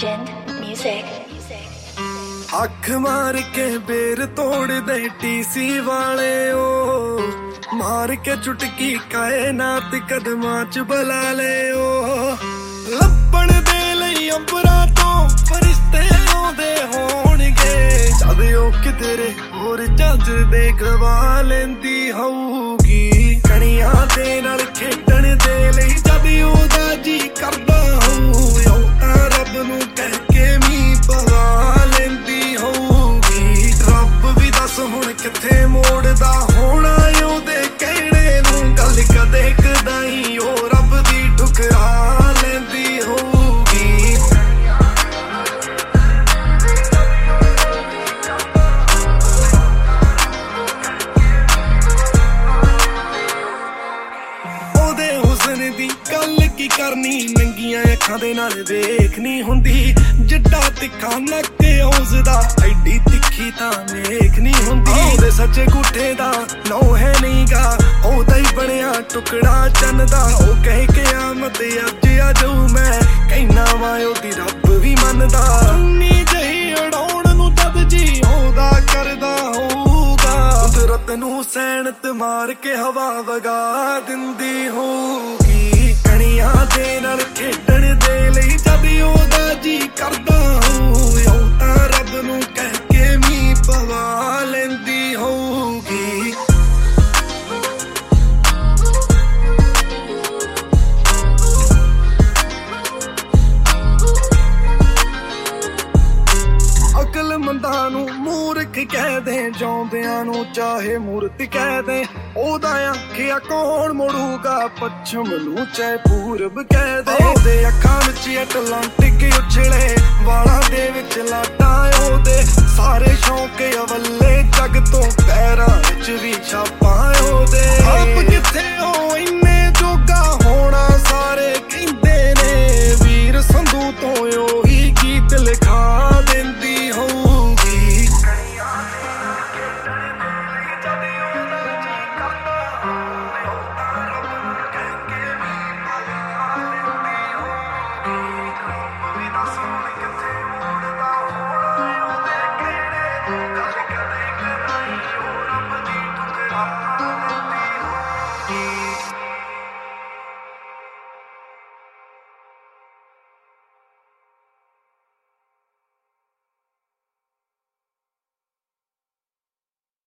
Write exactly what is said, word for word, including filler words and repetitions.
Legend Music. ਅੱਖ ਮਾਰ ਕੇ ਬੇਰ ਤੋੜ ਦੇ ਟੀਸੀ ਵਾਲੇ ਓ ਮਾਰ ਕੇ ਚੁਟਕੀ ਕਾਇਨਾਤ ਕਦਮਾਂ ਚ ਬੁਲਾ ਲੈ ਓ ਲੱਭਣ ਦੇ ਲਈ ਅੰਬਰਾਂ ਤੋਂ ਫਰਿਸ਼ਤੇ ਆਉਂਦੇ ਹੋਣਗੇ ਜਦ ਉਹ ਕਿਧਰੇ ਹੋਰ ਜੱਜ ਦੇ ਗਵਾ ਲੈਂਦੀ ਹੋਊਗੀ ਕਣੀਆਂ ਦੇ ਨਾਲ ਖੇਡਣ ਦੇ ਲਈ ਜਦ ਉਹਦਾ ਜੀ ਕਰਦਾ ਹੋਊ ਉਹ ਤਾਂ ਰੱਬ ਨੂੰ ਕਹਿ ਕੇ ਮੀਂਹ ਪਵਾ ਲੈਂਦੀ ਹੋਊਗੀ ਰੱਬ ਵੀ ਦੱਸ ਹੁਣ ਕਿੱਥੇ ਮੋੜਦਾ ਹੋਣਾ ਉਹਦੇ ਕਹਿਣੇ ਨੂੰ ਗੱਲ ਕਦੇ ਕਦਾਈ ਉਹ ਰੱਬ ਦੀ ਠੁਕਰਾ ਲੈਂਦੀ ਹੋਊਗੀ ਉਹਦੇ ਹੁਸਨ ਦੀ ਗੱਲ ਕੀ ਕਰਨੀ ਨੰਗੀਆਂ ਅੱਖਾਂ ਦੇ ਨਾਲ ਵੇਖਣੀ ਹੁੰਦੀ ਜਿੱਡਾ ਤਿੱਖਾ ਨੱਕ ਉਸਦਾ ਐਡੀ ਤਿੱਖੀ ਤਾਂ ਵੇਖ ਨਹੀਂ ਹੁੰਦੀ ਉਹਦੇ ਸੱਚੇ ਗੁੱਠੇ ਦਾ ਨੌ ਹੈ ਨੀਗਾ ਉਹਦਾ ਹੀ ਬਣਿਆ ਟੁਕੜਾ ਚੰਨ ਦਾ ਉਹ ਕਹਿ ਕਿਆਮਤ ਅੱਜ ਆ ਜਾਊ ਮੈਂ ਕਹਿਣਾ ਵਾ ਉਹਦੀ ਰੱਬ ਵੀ ਮੰਨਦਾ ਨੀ ਜਹੀ ਉਡਾਉਣ ਨੂੰ ਜਦ ਜੀ ਉਹਦਾ ਕਰਦਾ ਹੋਊਗਾ ਕੁਦਰਤ ਨੂੰ ਸੈਨਤ ਮਾਰ ਕੇ ਹਵਾ ਵਗਾ ਦਿੰਦੀ ਹੋਊਗੀ ਕਣੀਆਂ ਦੇ ਨਾਲ ਖੇਡਣ ਦੇ ਲਈ ਜਦ ਉਹਦਾ ਜੀ ਕਰਦਾ ਹੋਊ ਉਹ ਤਾਂ ਰੱਬ ਨੂੰ ਕਹਿ ਕੇ ਮੀਂਹ ਪਵਾ ਲੈਂਦੀ ਹੋਊਗੀ ਅਕਲਮੰਦਾਂ ਨੂੰ ਮੂਰਖ ਕਹਿ ਦੇ ਜਿਉਂਦਿਆਂ ਨੂੰ ਚਾਹੇ ਮੂਰਤ ਕਹਿ ਦੇ ਉਹਦਾ ਆਖਿਆ ਕੌਣ ਮੋੜੂਗਾ ਪੱਛਮ ਨੂੰ ਚਾਹੇ ਪੂਰਬ ਕਹਿ ਦੇ ਉਹਦੇ ਅੱਖਾਂ ਵਿੱਚ ਐਟਲਾਂਟਿਕ ਉਛਲੇ ਵਾਲਾਂ ਦੇ ਵਿੱਚ ਲਾਟਾਂ ਉਹਦੇ ਸਾਰੇ ਸ਼ੌਂਕ ਅਵੱਲੇ ਜੱਗ ਤੋਂ ਪੈਰਾਂ